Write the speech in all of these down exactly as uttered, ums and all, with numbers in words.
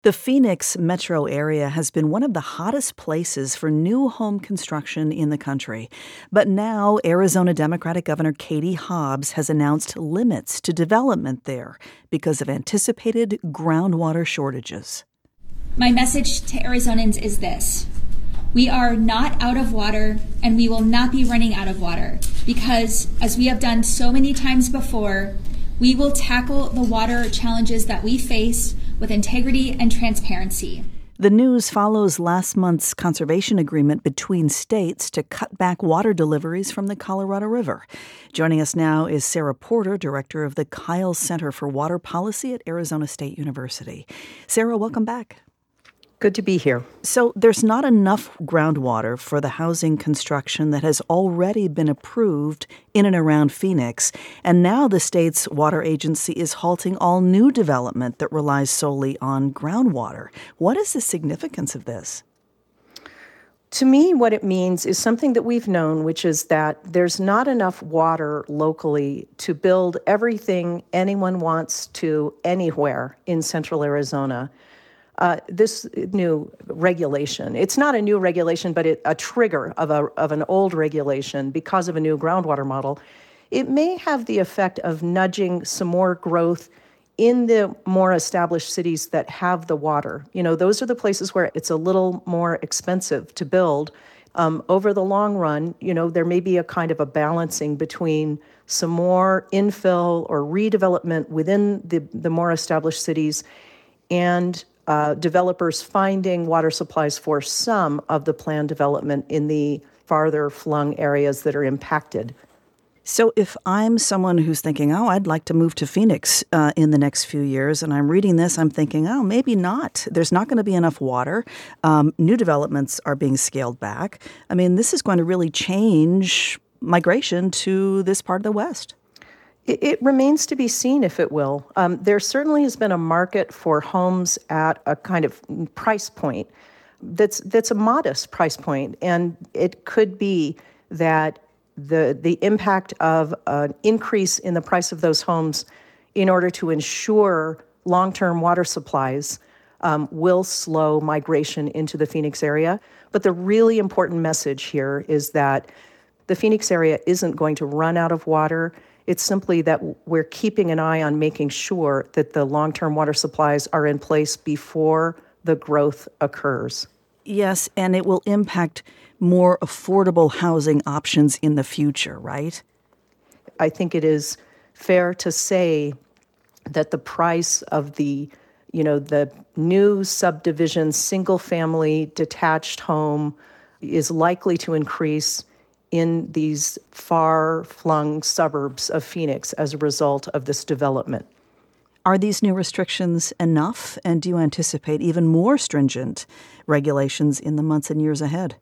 The Phoenix metro area has been one of the hottest places for new home construction in the country. But now, Arizona Democratic Governor Katie Hobbs has announced limits to development there because of anticipated groundwater shortages. My message to Arizonans is this. We are not out of water, and we will not be running out of water because, as we have done so many times before, we will tackle the water challenges that we face with integrity and transparency. The news follows last month's conservation agreement between states to cut back water deliveries from the Colorado River. Joining us now is Sarah Porter, director of the Kyle Center for Water Policy at Arizona State University. Sarah, welcome back. Good to be here. So there's not enough groundwater for the housing construction that has already been approved in and around Phoenix. And now the state's water agency is halting all new development that relies solely on groundwater. What is the significance of this? To me, what it means is something that we've known, which is that there's not enough water locally to build everything anyone wants to anywhere in central Arizona. Uh, this new regulation, it's not a new regulation, but it, a trigger of, a, of an old regulation because of a new groundwater model, it may have the effect of nudging some more growth in the more established cities that have the water. You know, those are the places where it's a little more expensive to build. Um, over the long run, you know, there may be a kind of a balancing between some more infill or redevelopment within the, the more established cities and Uh, developers finding water supplies for some of the planned development in the farther flung areas that are impacted. So if I'm someone who's thinking, oh, I'd like to move to Phoenix uh, in the next few years, and I'm reading this, I'm thinking, oh, maybe not. There's not going to be enough water. Um, new developments are being scaled back. I mean, this is going to really change migration to this part of the West. It, it remains to be seen if it will. Um, there certainly has been a market for homes at a kind of price point that's that's a modest price point, and it could be that the the impact of an increase in the price of those homes in order to ensure long-term water supplies um, will slow migration into the Phoenix area. But the really important message here is that the Phoenix area isn't going to run out of water. It's simply that we're keeping an eye on making sure that the long-term water supplies are in place before the growth occurs. Yes, and it will impact more affordable housing options in the future, right? I think it is fair to say that the price of the, you know, the new subdivision, single-family detached home is likely to increase in these far-flung suburbs of Phoenix as a result of this development. Are these new restrictions enough, and do you anticipate even more stringent regulations in the months and years ahead?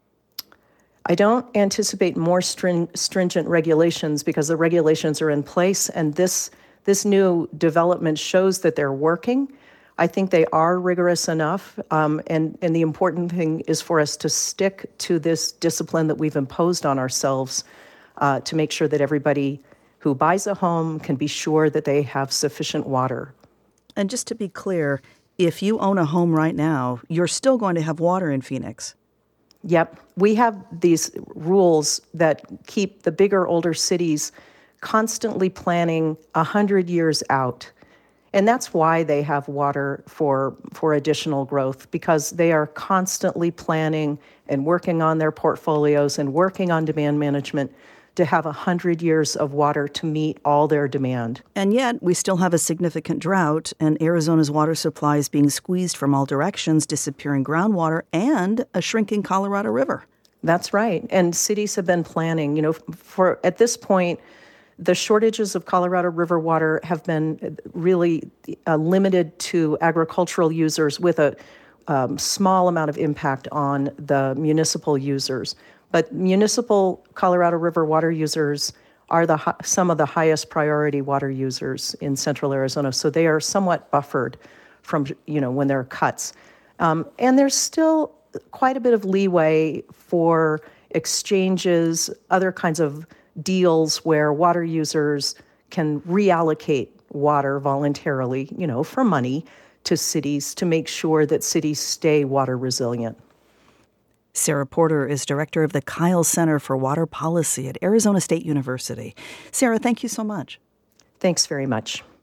I don't anticipate more string- stringent regulations because the regulations are in place, and this, this new development shows that they're working. I think they are rigorous enough, um, and, and the important thing is for us to stick to this discipline that we've imposed on ourselves uh, to make sure that everybody who buys a home can be sure that they have sufficient water. And just to be clear, if you own a home right now, you're still going to have water in Phoenix. Yep. We have these rules that keep the bigger, older cities constantly planning one hundred years out. And that's why they have water for for additional growth, because they are constantly planning and working on their portfolios and working on demand management to have one hundred years of water to meet all their demand. And yet, we still have a significant drought, and Arizona's water supply is being squeezed from all directions, disappearing groundwater, and a shrinking Colorado River. That's right. And cities have been planning, you know, for at this point, the shortages of Colorado River water have been really uh, limited to agricultural users with a um, small amount of impact on the municipal users. But municipal Colorado River water users are the some of the highest priority water users in central Arizona. So they are somewhat buffered from, you know, when there are cuts. Um, and there's still quite a bit of leeway for exchanges, other kinds of deals where water users can reallocate water voluntarily, you know, for money to cities to make sure that cities stay water resilient. Sarah Porter is director of the Kyle Center for Water Policy at Arizona State University. Sarah, thank you so much. Thanks very much.